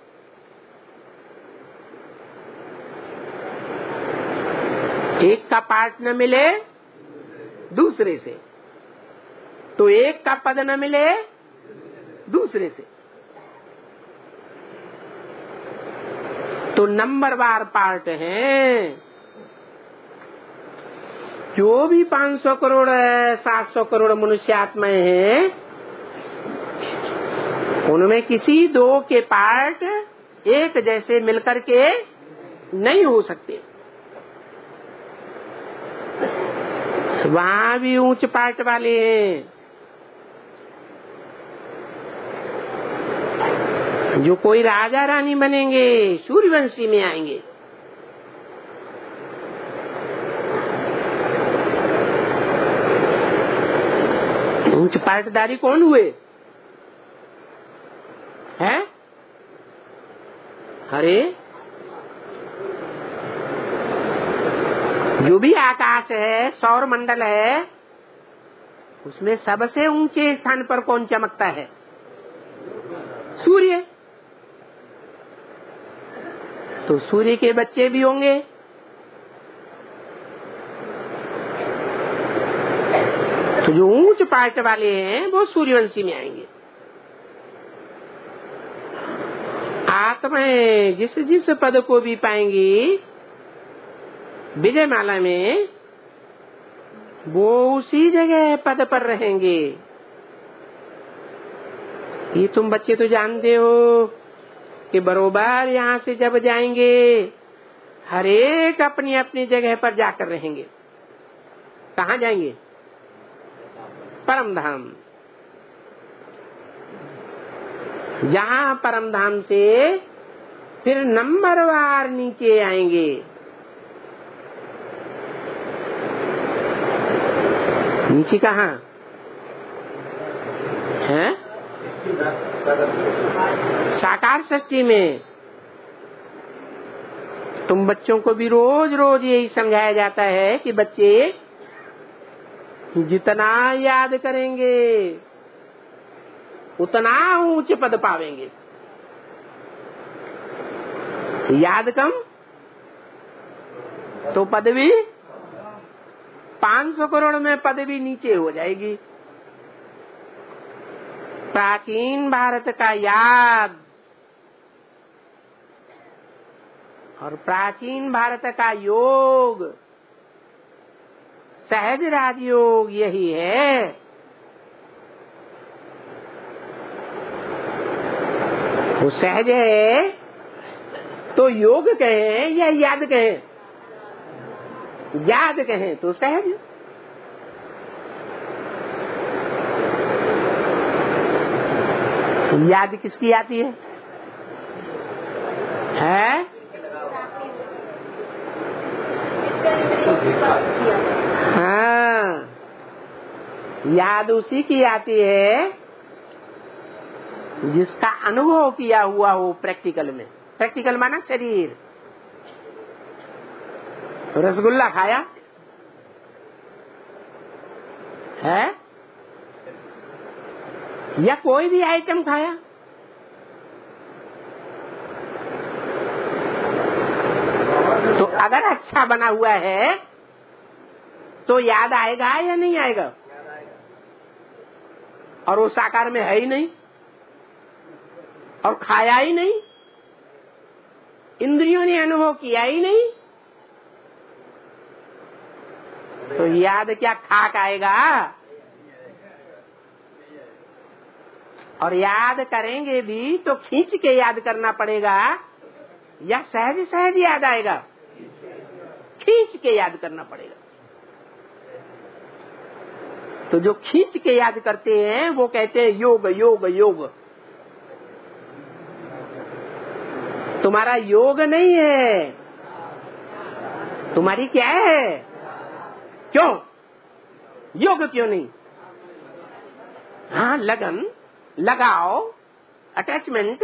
[SPEAKER 1] एक का पार्ट न मिले दूसरे से, तो एक का पद न मिले दूसरे से, तो नंबरवार पार्ट है। जो भी 500 करोड़ 700 करोड़ मनुष्य आत्माएं हैं, उनमें किसी दो के पार्ट एक जैसे मिलकर के नहीं हो सकते। वहाँ भी ऊंच पार्ट वाले हैं, जो कोई राजा रानी बनेंगे, सूर्यवंशी में आएंगे। ऊंच पार्टदारी कौन हुए हैं? अरे जो भी आकाश है, सौर मंडल है, उसमें सबसे ऊंचे स्थान पर कौन चमकता है? सूर्य। तो सूर्य के बच्चे भी होंगे। तो जो ऊंच पार्ट वाले हैं वो सूर्यवंशी में आएंगे। आत्माएं जिस जिस पद को भी पाएंगी विजय माला में, वो उसी जगह पद पर रहेंगे। ये तुम बच्चे तो जानते हो कि बरोबर यहाँ से जब जाएंगे हर एक अपनी अपनी जगह पर जाकर रहेंगे। कहाँ जाएंगे? परम धाम। यहाँ परम धाम से फिर नंबरवार नीचे आएंगे। नीचे कहाँ है? साकार सृष्टि में। तुम बच्चों को भी रोज रोज यही समझाया जाता है कि बच्चे जितना याद करेंगे उतना ऊंचे पद पावेंगे। याद कम तो पदवी 500 करोड़ में पदवी नीचे हो जाएगी। प्राचीन भारत का याद और प्राचीन भारत का योग, सहज राजयोग यही है। वो सहज है तो योग कहें या याद कहें? याद कहें तो सहज। याद किसकी आती है? हाँ, याद उसी की आती है जिसका अनुभव किया हुआ हो प्रैक्टिकल में। प्रैक्टिकल माना शरीर। रसगुल्ला खाया है या कोई भी आइटम खाया, तो अगर अच्छा बना हुआ है तो याद आएगा या नहीं आएगा? और वो साकार में है ही नहीं और खाया ही नहीं, इंद्रियों ने अनुभव किया ही नहीं, तो याद क्या खाक आएगा? और याद करेंगे भी तो खींच के याद करना पड़ेगा या सहज सहज याद आएगा? खींच के याद करना पड़ेगा। तो जो खींच के याद करते हैं वो कहते हैं योग योग योग। तुम्हारा योग नहीं है, तुम्हारी क्या है? क्यों योग क्यों नहीं? हाँ, लगन, लगाओ, अटैचमेंट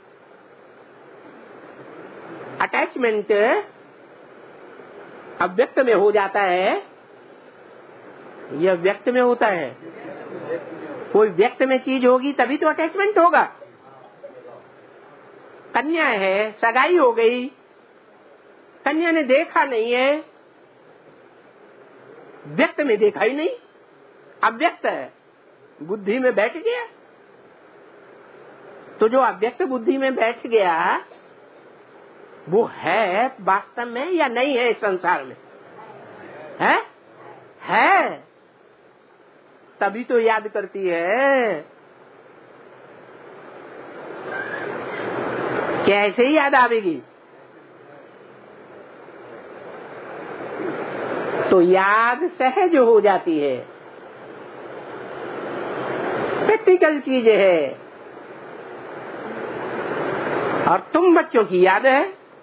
[SPEAKER 1] अव्यक्त में हो जाता है, यह व्यक्त में होता है। कोई व्यक्त में चीज होगी तभी तो अटैचमेंट होगा। कन्या है, सगाई हो गई, कन्या ने देखा नहीं है, व्यक्त में देखा ही नहीं, अव्यक्त है, बुद्धि में बैठ गया। तो जो अव्यक्त बुद्धि में बैठ गया वो है वास्तव में या नहीं है? इस संसार में है, तभी तो याद करती है। कैसे ही याद आवेगी? तो याद सहज हो जाती है, प्रैक्टिकल चीज है। और तुम बच्चों की याद है,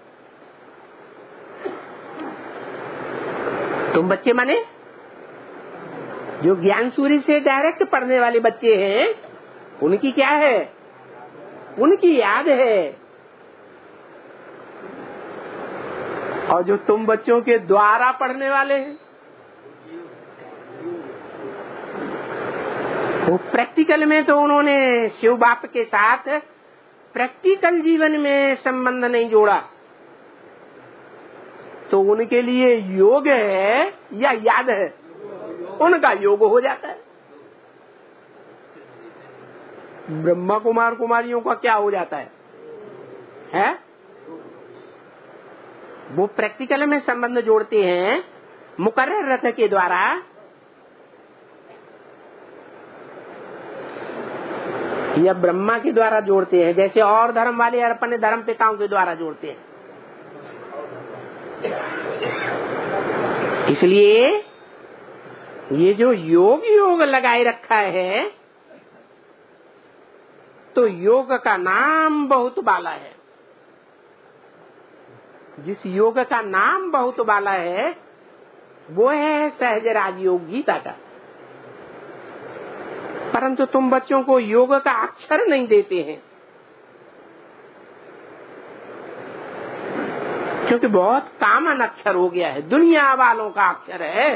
[SPEAKER 1] तुम बच्चे माने जो ज्ञान सूर्य से डायरेक्ट पढ़ने वाले बच्चे हैं, उनकी क्या है? उनकी याद है। और जो तुम बच्चों के द्वारा पढ़ने वाले हैं, वो प्रैक्टिकल में तो उन्होंने शिव बाप के साथ प्रैक्टिकल जीवन में संबंध नहीं जोड़ा, तो उनके लिए योग है या याद है? उनका योग हो जाता है। ब्रह्मा कुमार कुमारियों का क्या हो जाता है? वो प्रैक्टिकल में संबंध जोड़ते हैं मुकर्रर रथ के द्वारा। या ब्रह्मा के द्वारा जोड़ते हैं, जैसे और धर्म वाले अपने धर्म पिताओं के द्वारा जोड़ते हैं। इसलिए ये जो योग लगाए रखा है, तो योग का नाम बहुत बाला है। जिस योग का नाम बहुत बाला है वो है सहज राजयोग गीता का। परंतु तुम बच्चों को योग का अक्षर नहीं देते हैं, क्योंकि बहुत कॉमन अक्षर हो गया है, दुनिया वालों का अक्षर है।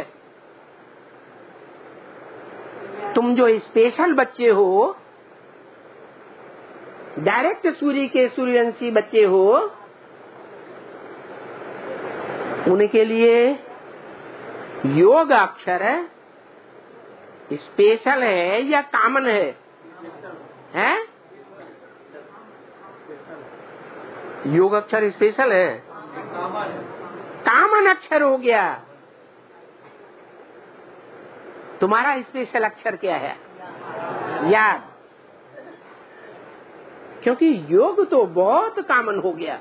[SPEAKER 1] तुम जो स्पेशल बच्चे हो, डायरेक्ट सूर्य के सूर्यवंशी बच्चे हो, उनके लिए योग अक्षर है, स्पेशल है या कॉमन है? योग अक्षर स्पेशल है, कॉमन अक्षर हो गया। तुम्हारा स्पेशल अक्षर क्या है? याद। क्योंकि योग तो बहुत कॉमन हो गया,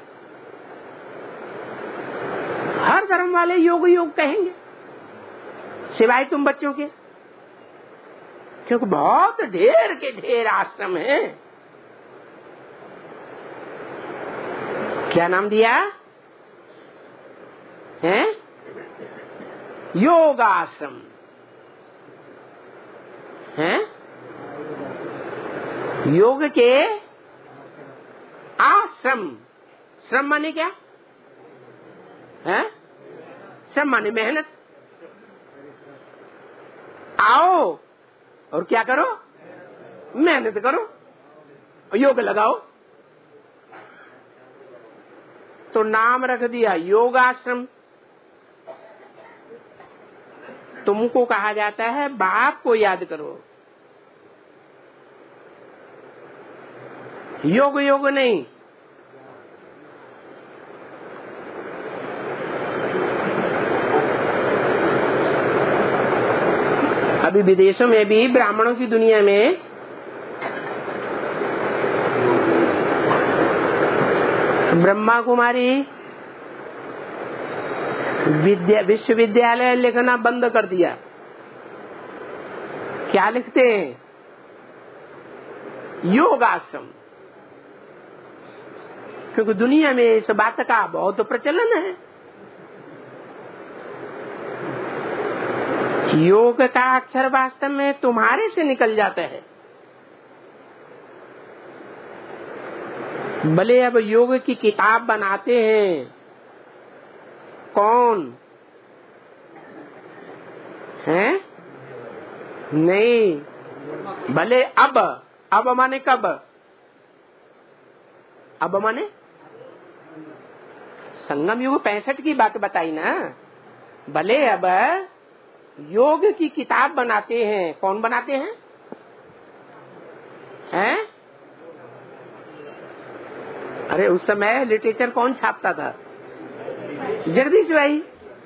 [SPEAKER 1] हर धर्म वाले योग योग कहेंगे सिवाय तुम बच्चों के, क्योंकि बहुत ढेर के ढेर आश्रम हैं। क्या नाम दिया है? योगाश्रम है। योग के आश्रम। श्रम माने क्या है? श्रम माने मेहनत। आओ और क्या करो? मेहनत करो, योग लगाओ। तो नाम रख दिया योगाश्रम। तुमको कहा जाता है बाप को याद करो, योग योग नहीं। अभी विदेशों में भी ब्राह्मणों की दुनिया में ब्रह्मा कुमारी विश्वविद्यालय लिखना बंद कर दिया। क्या लिखते हैं? योगाश्रम। क्योंकि दुनिया में इस बात का बहुत प्रचलन है। योग का अक्षर वास्तव में तुम्हारे से निकल जाता है। भले अब योग की किताब बनाते हैं कौन है? नहीं, भले अब माने कब? अब माने संगम युग 65 की बात बताई ना। भले अब योग की किताब बनाते हैं, कौन बनाते हैं? हैं? अरे उस समय लिटरेचर कौन छापता था? जगदीश भाई।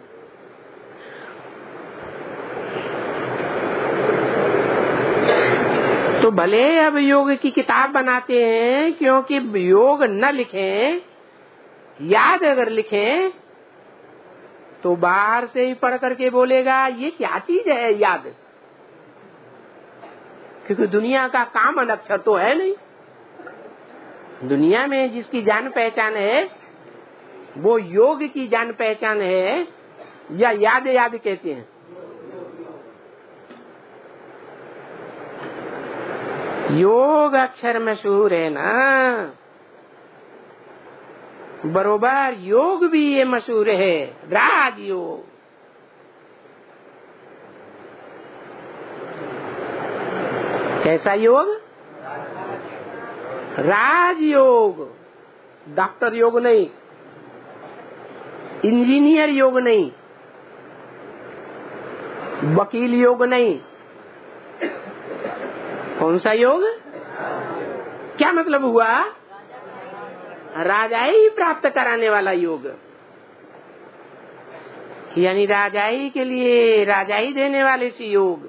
[SPEAKER 1] तो भले अब योग की किताब बनाते हैं, क्योंकि योग न लिखें, याद अगर लिखें तो बाहर से ही पढ़ करके बोलेगा ये क्या चीज है याद, क्योंकि दुनिया का काम अक्षर तो है नहीं। दुनिया में जिसकी जान पहचान है वो योग की जान पहचान है या याद याद कहते हैं। योग अक्षर मशहूर है ना, बरोबर योग भी ये मशहूर है, राजयोग। कैसा योग? राजयोग। डॉक्टर योग नहीं, इंजीनियर योग नहीं, वकील योग नहीं। कौन सा योग? क्या मतलब हुआ? राजाई प्राप्त कराने वाला योग, यानी राजाई के लिए राजाई देने वाले से योग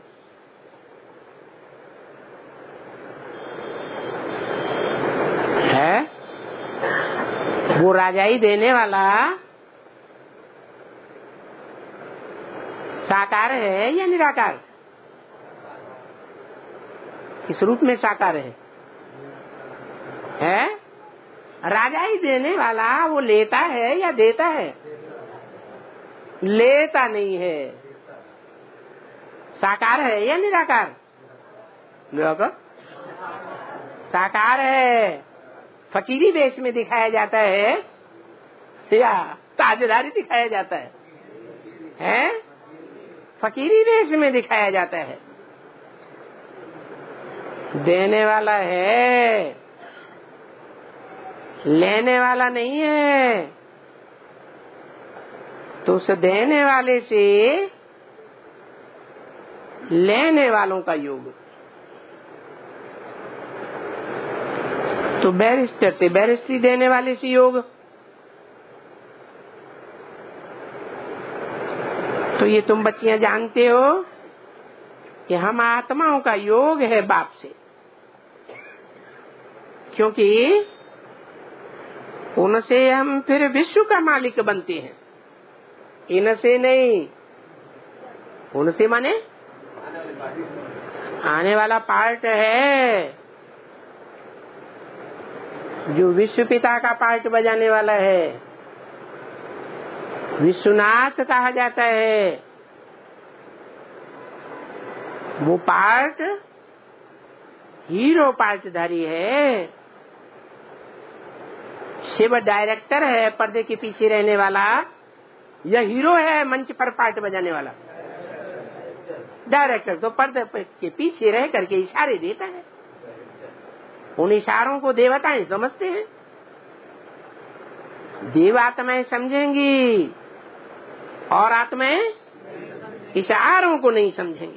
[SPEAKER 1] है। वो राजाई देने वाला साकार है या निराकार? किस रूप में साकार है? राजाई देने वाला वो लेता है या देता है? लेता नहीं है। साकार है या निराकार? साकार है। फकीरी वेश में दिखाया जाता है या ताजदारी दिखाया जाता है? हैं? फकीरी वेश में दिखाया जाता है। देने वाला है, लेने वाला नहीं है। तो उस देने वाले से लेने वालों का योग। तो बैरिस्टर से बैरिस्ट्री देने वाले से योग। तो ये तुम बच्चियां जानते हो कि हम आत्माओं का योग है बाप से, क्योंकि उनसे हम फिर विश्व का मालिक बनते हैं, इनसे नहीं। उनसे माने आने वाला पार्ट है जो विश्व पिता का पार्ट बजाने वाला है, विश्वनाथ कहा जाता है। वो पार्ट हीरो पार्टधारी है। शिव डायरेक्टर है, पर्दे के पीछे रहने वाला, या हीरो है मंच पर पार्ट बजाने वाला? डायरेक्टर तो पर्दे के पीछे रह करके इशारे देता है। उन इशारों को देवताएं समझते हैं। देव आत्माएं समझेंगी और आत्माएं इशारों को नहीं समझेंगी।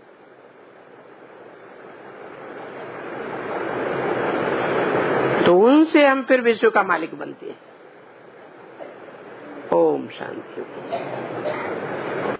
[SPEAKER 1] तो उनसे हम फिर विश्व का मालिक बनते हैं। ओम शांति।